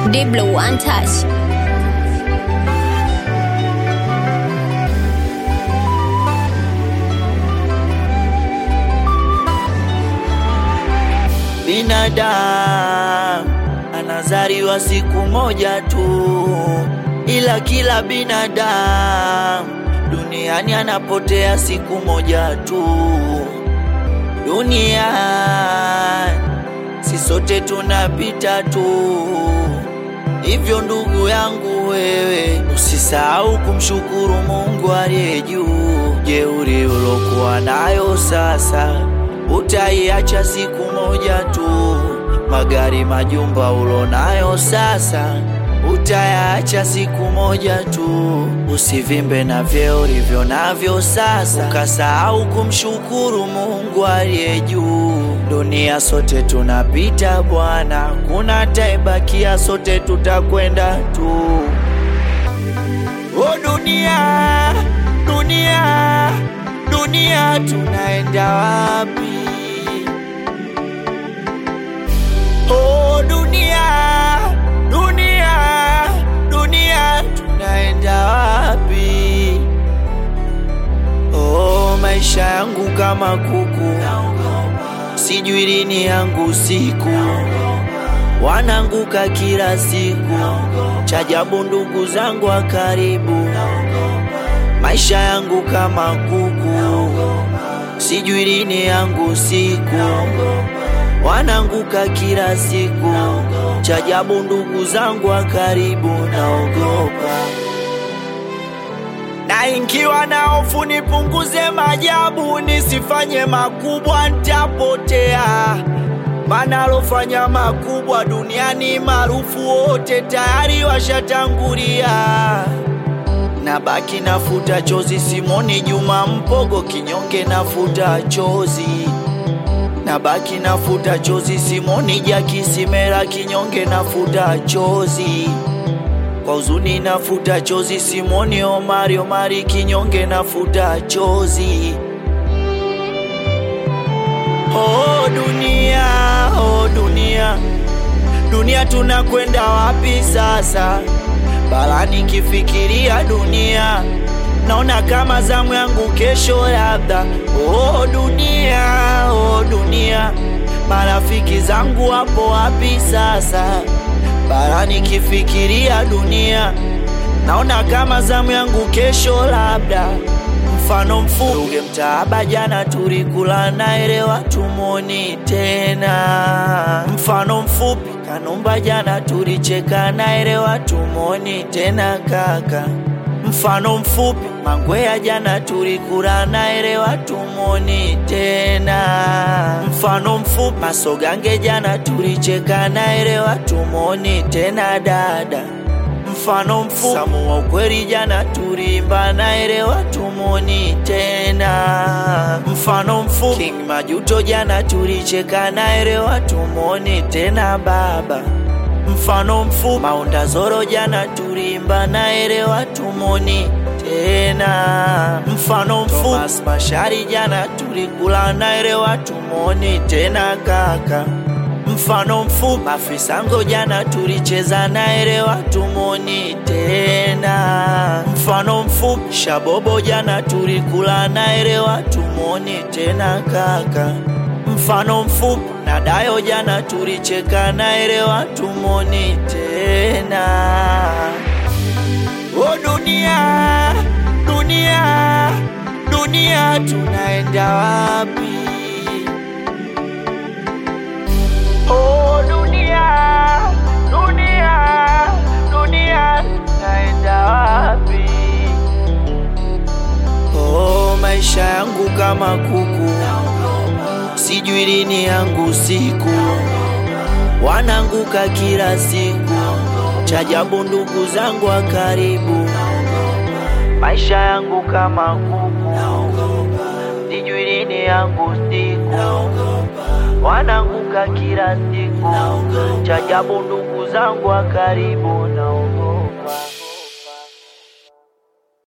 Diblo One Touch. Binadamu anazaliwa siku moja tu, ila kila binadamu duniani anapotea siku moja tu. Duniani si sote tunapita tu, hivyo ndugu yangu wewe usisahau kumshukuru Mungu aliye juu. Jeuri ulokuwa nayo sasa utaiacha siku moja tu. Magari majumba ulonayo sasa utayaacha siku moja tu. Usivimbe na vyeo ulivyo navyo sasa ukasahau kumshukuru Mungu aliye juu. Dunia sote tunapita bwana, kuna taibakia, sote tutakwenda tu. Oh dunia, dunia, dunia tunaenda wapi? Oh dunia, dunia, dunia tunaenda wapi? Oh maisha yangu kama kuku, sijui lini yangu siku, wananguka kila siku, chajabu ndugu zangu wa karibu. Maisha yangu kama kuku, sijui lini yangu siku, wananguka kila siku, chajabu ndugu zangu wa karibu. Naogopa na ingiwa na hofu, nipunguze majabu, nisifanye makubwa nitapotea. Maana alofanya makubwa duniani maarufu wote tayari washatangulia. Nabaki nafuta chozi, Simoni Juma Mpogo kinyonge nafuta chozi. Nabaki nafuta chozi, Simoni Jaki Simera kinyonge nafuta chozi. Kwa huzuni nafuta chozi, Simoni Omari kinyonge nafuta chozi. Oh dunia, oh dunia, dunia tunakwenda wapi sasa? Bala nikifikiria dunia, naona kama zamu yangu kesho labda. Oh dunia, oh dunia, marafiki zangu wapo wapi sasa? Bala nikifikiria dunia, naona kama zamu yangu kesho labda. Mfano mfupi mtaaba, jana tulikula naelewa tumoni tena. Mfano mfupi Kanumba, jana tulicheka naelewa tumoni tena kaka. Mfano mfupi Mangwea, jana tulikula naelewa tumoni tena. Mfano mfupi Masogange, jana tulicheka naelewa tumoni tena dada. Mfano mfupi Samu wa ukweli, jana tulimba naelewa tumoni tena. Mfano mfupi King Majuto, jana tulicheka naelewa tumoni tena baba. Mfano mfupi Maunda Zoro, jana tulimba naelewa tumoni tena. Mfano mfupi Thomas Mashari, jana tulikula naelewa tumoni tena kaka. Mfano mfupi Mafisango, jana tulicheza naelewa tumoni tena. Mfano mfupi Shabobo, jana tulikula naelewa tumoni tena kaka. Mfano mfupi Nadayo, jana tulicheka naelewa tumoni tena. Oh dunia, dunia, dunia tunaenda wapi? Oh dunia, dunia, dunia tunaenda wapi? Oh maisha yangu kama kuku, sijui lini yangu siku, wananguka kila siku, chajabu ndugu zangu wa karibu. Maisha yangu kama kuku, sijui lini yangu siku, wananguka kila siku, chajabu ndugu zangu wa karibu.